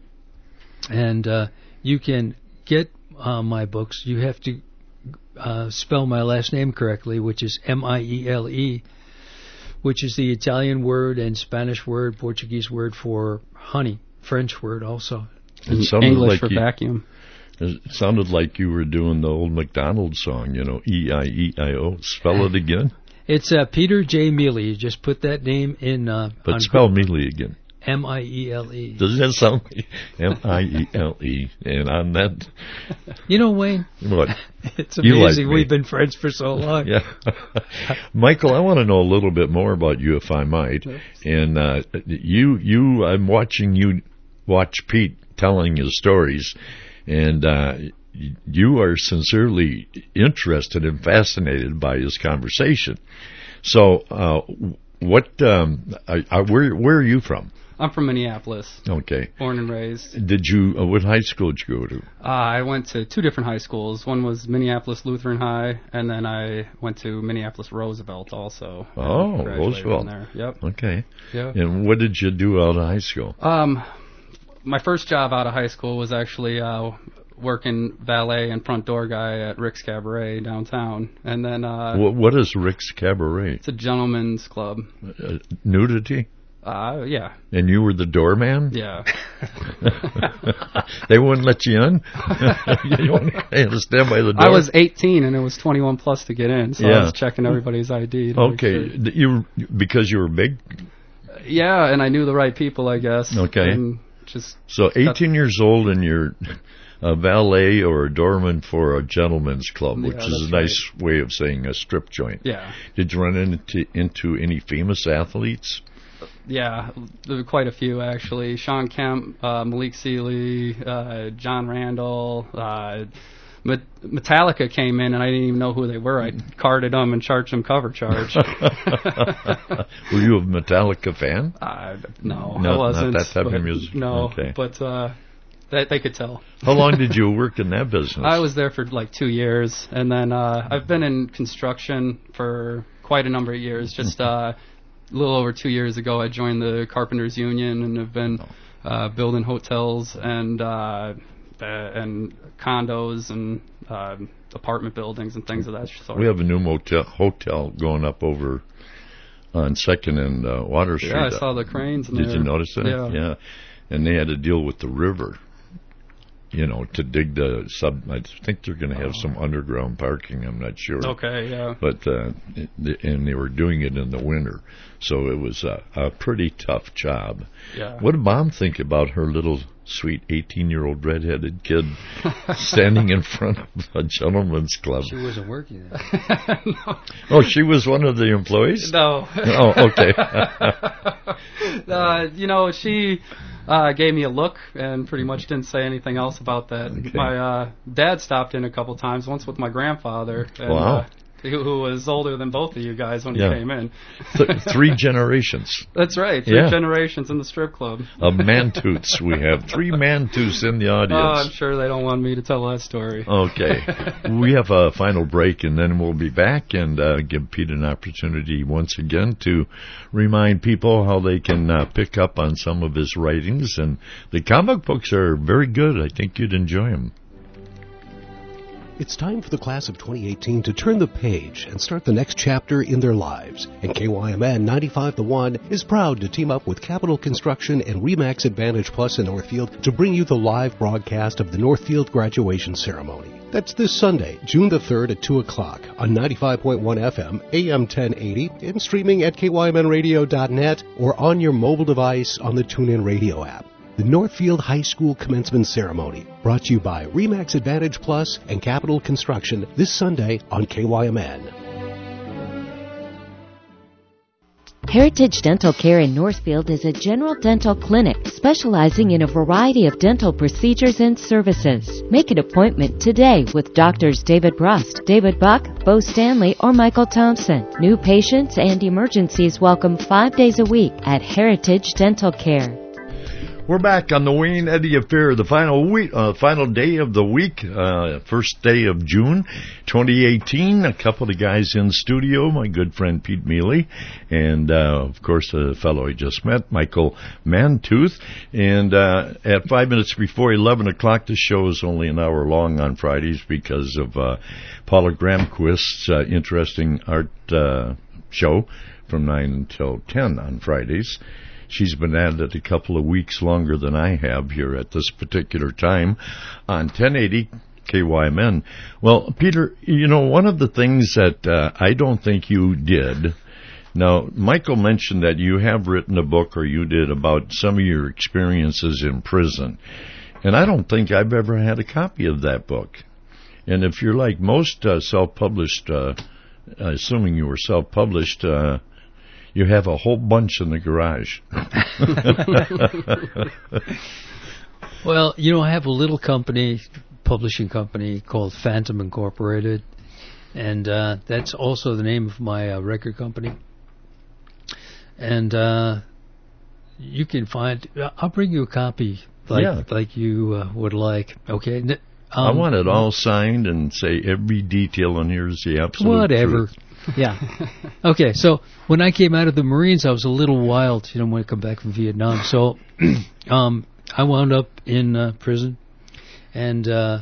And you can get my books. You have to spell my last name correctly, which is Miele, which is the Italian word and Spanish word, Portuguese word for honey, French word also. English for vacuum. It sounded like you were doing the old McDonald's song, E-I-E-I-O. Spell it again. It's Peter J. Mealy. You just put that name in. But spell Mealy again. M-I-E-L-E. Does that sound like M-I-E-L-E? And on that... Wayne. What? It's amazing we've been friends for so long. Yeah. Michael, I want to know a little bit more about you, if I might. And I'm watching you watch Pete telling his stories, and you are sincerely interested and fascinated by his conversation. So, where are you from? I'm from Minneapolis. Okay. Born and raised. What high school did you go to? I went to two different high schools. One was Minneapolis Lutheran High, and then I went to Minneapolis Roosevelt also. Oh, Roosevelt. There. Yep. Okay. Yeah. And what did you do out of high school? My first job out of high school was actually working valet and front door guy at Rick's Cabaret downtown. And then... what is Rick's Cabaret? It's a gentleman's club. Nudity? Yeah. And you were the doorman? Yeah. They wouldn't let you in? You had to stand by the door? I was 18 and it was 21 plus to get in, so I was checking everybody's ID. Okay. Because you were big? Yeah, and I knew the right people, I guess. Okay. And so 18 years old and you're a valet or a doorman for a gentleman's club, which is a nice way of saying a strip joint. Yeah. Did you run into any famous athletes? Yeah, there were quite a few, actually. Sean Kemp, Malik Sealy, John Randall, Metallica came in, and I didn't even know who they were. I carded them and charged them cover charge. Were you a Metallica fan? No, I wasn't. Not that type of music? No, okay. But they could tell. How long did you work in that business? I was there for like 2 years, and then I've been in construction for quite a number of years. Just a little over 2 years ago, I joined the Carpenters Union and have been building hotels and condos and apartment buildings and things of that sort. We have a new hotel going up over on 2nd and Water Street. Yeah, I saw the cranes. Did you notice that? Yeah. And they had to deal with the river, to dig the sub. I think they're going to have some underground parking. I'm not sure. Okay, yeah. But and they were doing it in the winter, so it was a pretty tough job. Yeah. What did Mom think about her little sweet 18-year-old redheaded kid standing in front of a gentleman's club? She wasn't working there. No. Oh, she was one of the employees? No. Oh, okay. She gave me a look and pretty much didn't say anything else about that. Okay. My dad stopped in a couple times, once with my grandfather. And, wow. Who was older than both of you guys when he came in. 3 generations. That's right, 3 generations in the strip club. Of Mantooths. We have 3 Mantooths in the audience. Oh, I'm sure they don't want me to tell that story. Okay. We have a final break, and then we'll be back and give Pete an opportunity once again to remind people how they can pick up on some of his writings. And the comic books are very good. I think you'd enjoy them. It's time for the class of 2018 to turn the page and start the next chapter in their lives. And KYMN 95 The One is proud to team up with Capital Construction and RE/MAX Advantage Plus in Northfield to bring you the live broadcast of the Northfield graduation ceremony. That's this Sunday, June the 3rd at 2 o'clock on 95.1 FM, AM 1080, and streaming at kymnradio.net or on your mobile device on the TuneIn Radio app. The Northfield High School Commencement Ceremony, brought to you by RE/MAX Advantage Plus and Capital Construction this Sunday on KYMN. Heritage Dental Care in Northfield is a general dental clinic specializing in a variety of dental procedures and services. Make an appointment today with Doctors David Brust, David Buck, Bo Stanley, or Michael Thompson. New patients and emergencies welcome 5 days a week at Heritage Dental Care. We're back on the Wayne Eddy Affair, the final day of the week, first day of June 2018. A couple of guys in studio, my good friend Pete Mealy, and of course the fellow I just met, Michael Mantooth. And at 5 minutes before 11 o'clock, the show is only an hour long on Fridays because of Paula Gramquist's interesting art show from 9 until 10 on Fridays. She's been at it a couple of weeks longer than I have here at this particular time on 1080 KYMN. Well, Peter, one of the things that I don't think you did. Now, Michael mentioned that you have written a book, or you did, about some of your experiences in prison. And I don't think I've ever had a copy of that book. And if you're like most self-published, assuming you were self-published, you have a whole bunch in the garage. Well, I have a little publishing company called Phantom Incorporated, and that's also the name of my record company. And you can find. I'll bring you a copy, like you would like. Okay. I want it all signed and say every detail in here is the absolute whatever. truth. Yeah. Okay, so when I came out of the Marines, I was a little wild, when I come back from Vietnam. So I wound up in prison, and at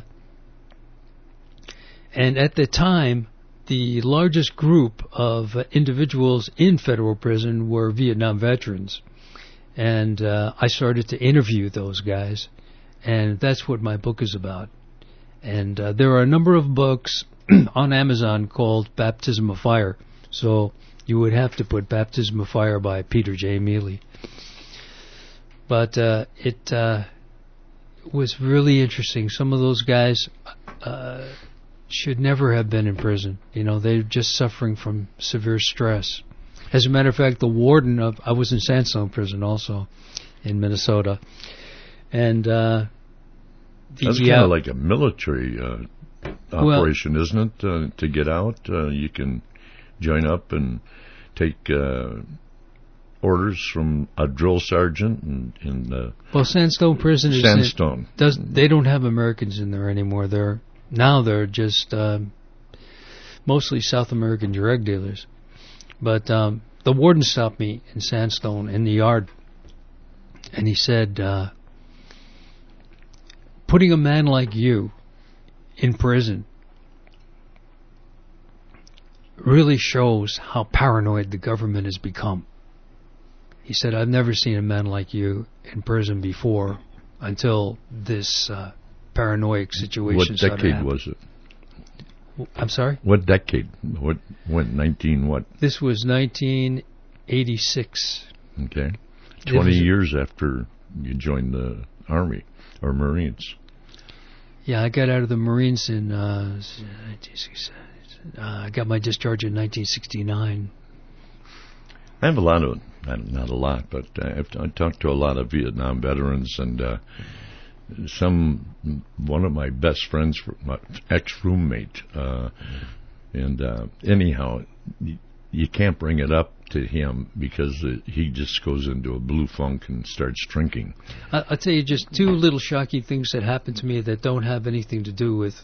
the time, the largest group of individuals in federal prison were Vietnam veterans, and I started to interview those guys, and that's what my book is about. And there are a number of books on Amazon called Baptism of Fire. So you would have to put Baptism of Fire by Peter J. Mealy. But was really interesting. Some of those guys should never have been in prison. They're just suffering from severe stress. As a matter of fact, the warden I was in Sandstone Prison also in Minnesota, and that's kind of like a military operation, isn't it? To get out, you can join up and take orders from a drill sergeant in Sandstone Prison is Sandstone. They don't have Americans in there anymore. They're just mostly South American drug dealers. But the warden stopped me in Sandstone in the yard, and he said, putting a man like you in prison really shows how paranoid the government has become. He said, I've never seen a man like you in prison before until this paranoid situation started happening. What decade was it? I'm sorry? What decade? What 19 what? This was 1986. Okay. 20 years after you joined the Army or Marines. Yeah, I got out of the Marines in 1967. I got my discharge in 1969. I have a lot of, not a lot, but I talked to a lot of Vietnam veterans, and one of my best friends, my ex-roommate, anyhow, you can't bring it up to him because he just goes into a blue funk and starts drinking. I'll tell you just two little shocking things that happened to me that don't have anything to do with,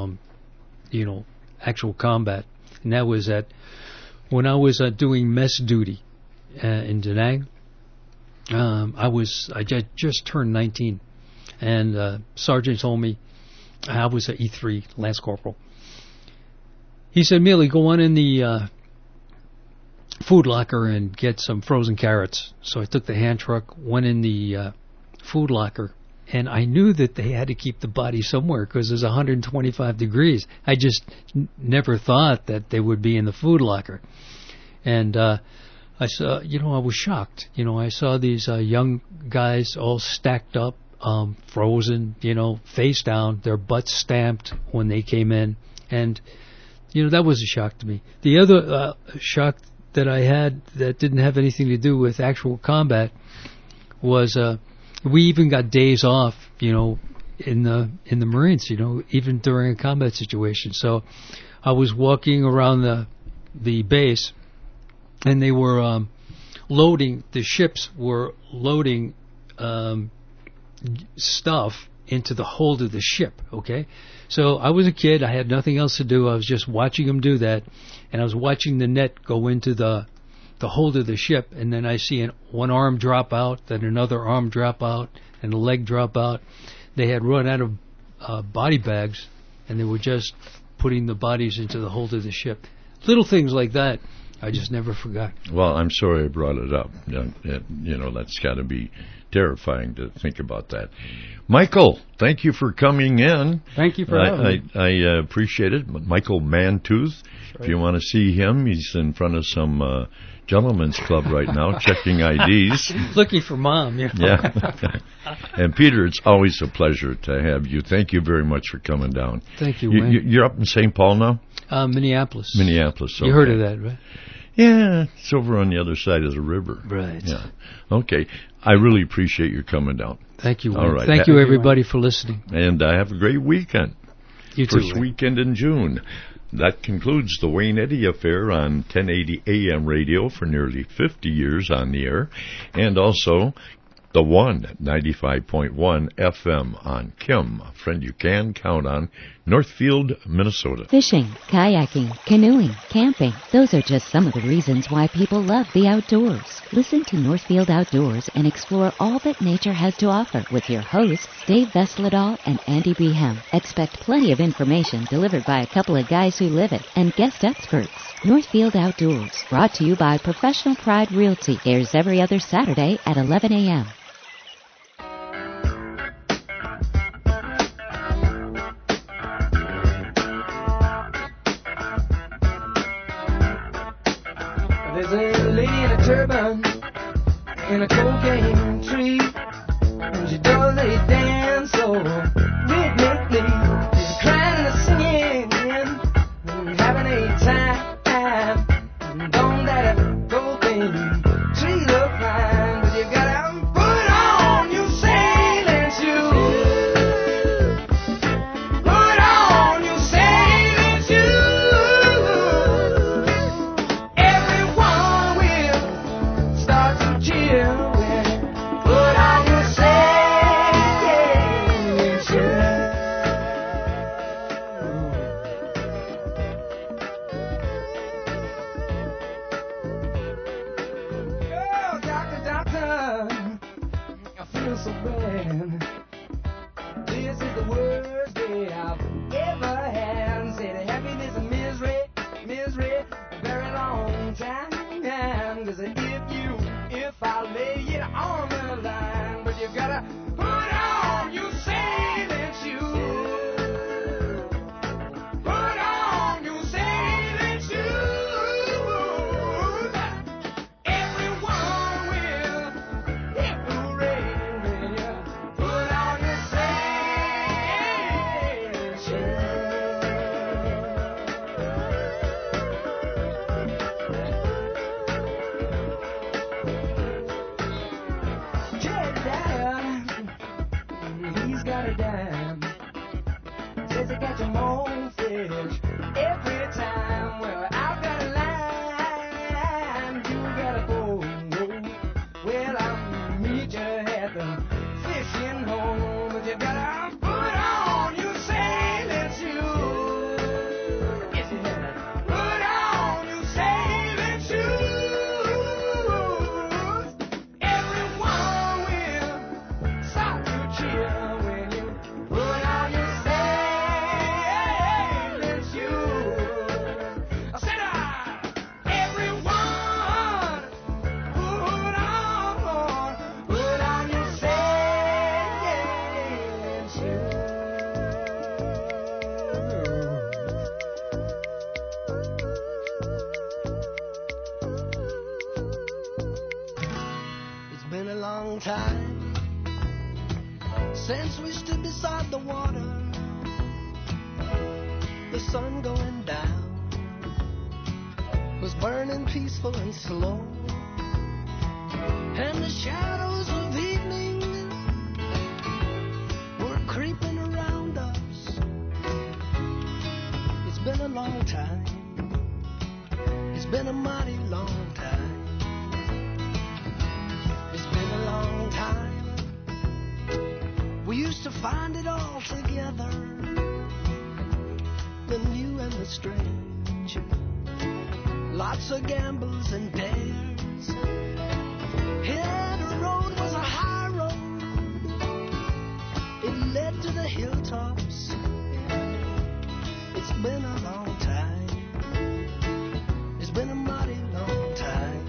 actual combat. And that was when I was doing mess duty in Da Nang. I just turned 19. And Sergeant told me, I was an E3 Lance Corporal. He said, Mealy, go on in the food locker and get some frozen carrots. So I took the hand truck, went in the food locker, and I knew that they had to keep the body somewhere because it was 125 degrees. I just never thought that they would be in the food locker. And I saw, I was shocked. I saw these young guys all stacked up, frozen, face down, their butts stamped when they came in. And, that was a shock to me. The other shock that I had that didn't have anything to do with actual combat was we even got days off, in the Marines, even during a combat situation. So I was walking around the base, and they were loading, the ships were loading stuff into the hold of the ship, okay? So I was a kid, I had nothing else to do, I was just watching them do that, and I was watching the net go into the hold of the ship, and then I see one arm drop out, then another arm drop out, and a leg drop out. They had run out of body bags, and they were just putting the bodies into the hold of the ship. Little things like that, I just never forgot. Well, I'm sorry I brought it up. That's got to be terrifying to think about that. Michael, thank you for coming in. Thank you for having me. I appreciate it. Michael Mantooth. If you want to see him, he's in front of some gentlemen's club right now, checking IDs. Looking for Mom, Yeah. And Peter, it's always a pleasure to have you. Thank you very much for coming down. Thank you, Wayne. You're up in St. Paul now? Minneapolis. Minneapolis, okay. You heard of that, right? Yeah, it's over on the other side of the river. Right. Yeah. Okay. I really appreciate you coming down. Thank you, Wayne. All right. Thank you, everybody, for listening. And have a great weekend. You too, First weekend in June. That concludes the Wayne Eddy Affair on 1080 AM radio for nearly 50 years on the air, and also the one at 95.1 FM on Kim, a friend you can count on, Northfield, Minnesota. Fishing, kayaking, canoeing, camping. Those are just some of the reasons why people love the outdoors. Listen to Northfield Outdoors and explore all that nature has to offer with your hosts, Dave Vesledal and Andy Behem. Expect plenty of information delivered by a couple of guys who live it and guest experts. Northfield Outdoors, brought to you by Professional Pride Realty, airs every other Saturday at 11 a.m. There's a lady in a turban in a cocaine tree, and she does a dance so rhythmically, crying and singing, having a time. Don't let it go, baby. Treat her fine, but you gotta put on your sailing shoes. Put on your sailing shoes. Everyone will start to cheer when you put on your sailing shoes. Oh, doctor, doctor, I feel so bad. This is the worst day I've ever had. Say the happiness and misery, a very long time. 'Cause if I lay it on the line, but you gotta put on your sailing shoes. Put on your sailing shoes. Everyone will hip hooray when you put on your sailing shoes. Jedediah, he's got a dime. Says he catch 'em on fish every time. Well, I've got a line, you gotta go. Well, I'll meet you at the fishing home, but you gotta put on your sailing shoes. Yes, you have. Put on your sailing shoes. Everyone will start to cheer when you put on your sailing shoes. I said, everyone put on your sailing shoes. It's been a long time since we stood beside the water, the sun going down was burning peaceful and slow, and the shadows of evening were creeping around us. It's been a long time. It's been a mighty long time. It's been a long time. We used to find it all together, the new and the strange. Lots of gambles and dares. Yeah, the road was a high road. It led to the hilltops. It's been a long time. It's been a mighty long time.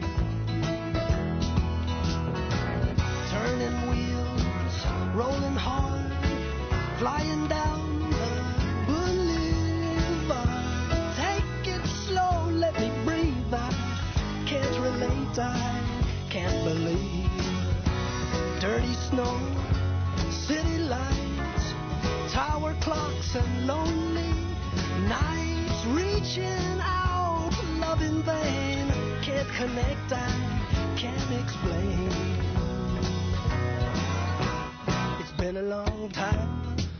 Turning wheels, rolling hard, flying down the boulevard. Take it slow, let me breathe. I can't relate, I can't believe. Dirty snow, city lights, tower clocks and lonely nights. Reaching out, love in vain. Can't connect, I can't explain. It's been a long time.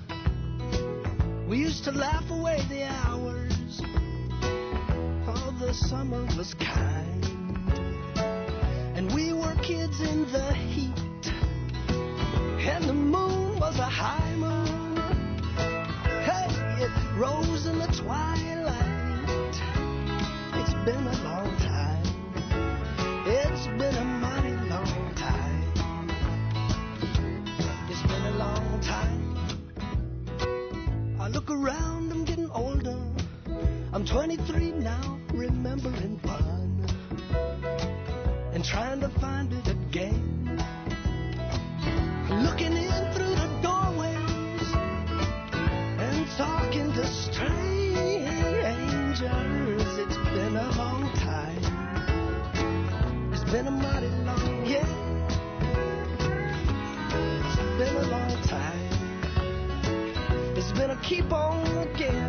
We used to laugh away the hours. Oh, the summer was kind, and we were kids in the heat, and the moon was a high moon. Hey, it rose in the twilight. It's been a long time. It's been a mighty long time. It's been a long time. I look around, I'm getting older. I'm 23 now, remembering fun and trying to find it again. Looking in through the doorways and talking to strangers. It's been a long time. It's been a mighty long, yeah. It's been a long time. keep on looking.